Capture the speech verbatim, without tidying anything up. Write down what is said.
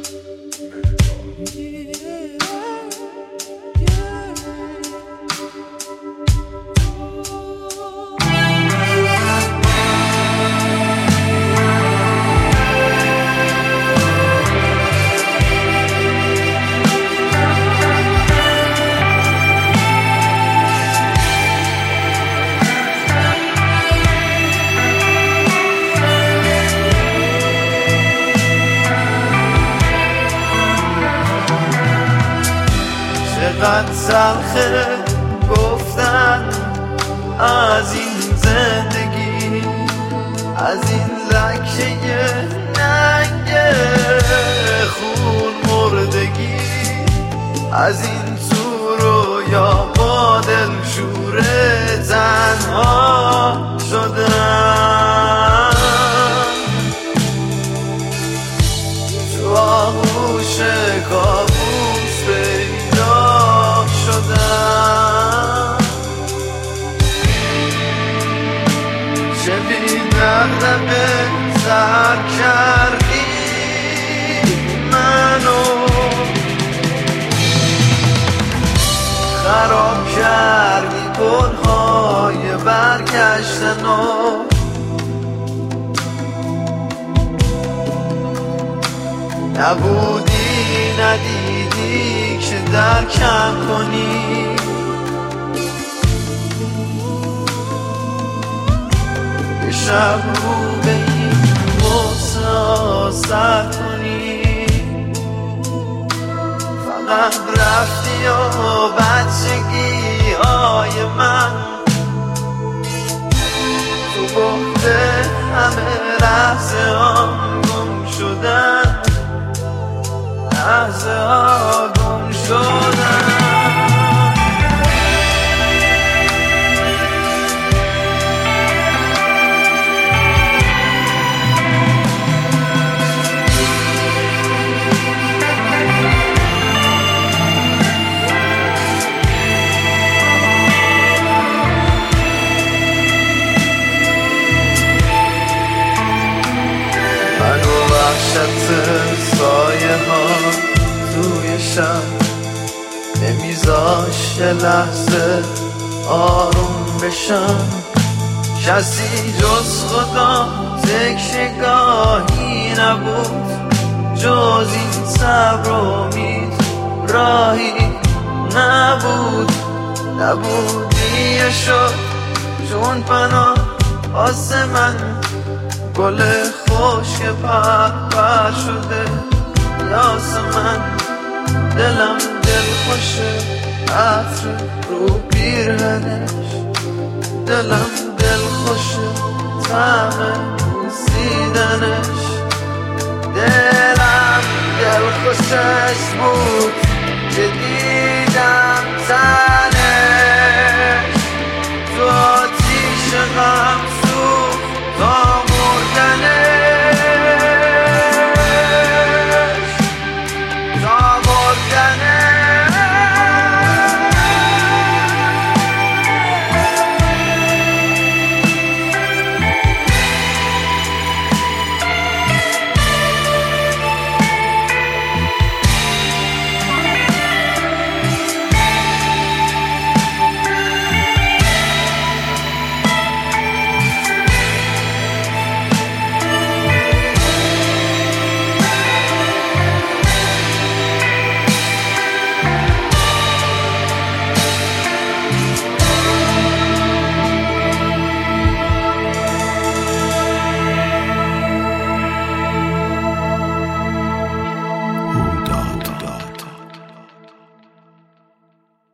چقدر تلخه گفتن از این زندگی، از این لکه ننگ خون مردگی، از این تو رویا با دل شوره تنها شدن، تو آغوش کابوس پیدا شدن. چه بی دغدغه تر کردی منو، خراب کردی پلهای برگشتنو، نبودی ندیدی که درکم کنی، یه شب رو به این غصه سر کنی. فقط رفتی و بچگی های من تو بخته همه لحظه هم گم شدن، لحظه ها گم شدن. منو وحشت سایه ها توی شب نمیذاش یه لحظه آروم بشم، کسی جز خدا تکیه‌گاهی نبود، جز این صبر و امید راهی نبود. نبودی شد چون پناه واسه من، گل خشک پر پر شده یاسمن، دلم دل خوشه عطر رو پیرهنش، دلم دل خوشه طعم بوسیدنش، دلم دل خوشش بود